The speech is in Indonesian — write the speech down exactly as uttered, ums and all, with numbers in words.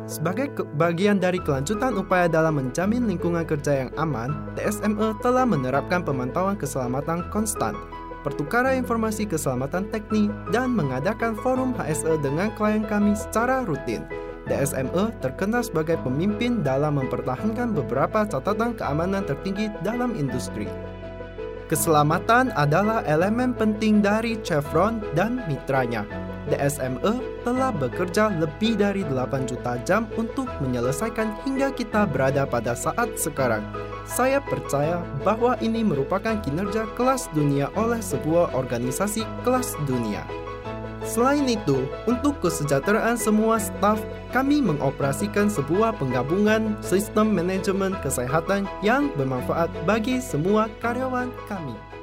Sebagai ke- bagian dari kelanjutan upaya dalam menjamin lingkungan kerja yang aman, D S M E telah menerapkan pemantauan keselamatan konstan, pertukaran informasi keselamatan teknik, dan mengadakan forum H S E dengan klien kami secara rutin. D S M E terkenal sebagai pemimpin dalam mempertahankan beberapa catatan keamanan tertinggi dalam industri. Keselamatan adalah elemen penting dari Chevron dan mitranya. D S M E telah bekerja lebih dari delapan juta jam untuk menyelesaikan hingga kita berada pada saat sekarang. Saya percaya bahwa ini merupakan kinerja kelas dunia oleh sebuah organisasi kelas dunia. Selain itu, untuk kesejahteraan semua staf, kami mengoperasikan sebuah penggabungan sistem manajemen kesehatan yang bermanfaat bagi semua karyawan kami.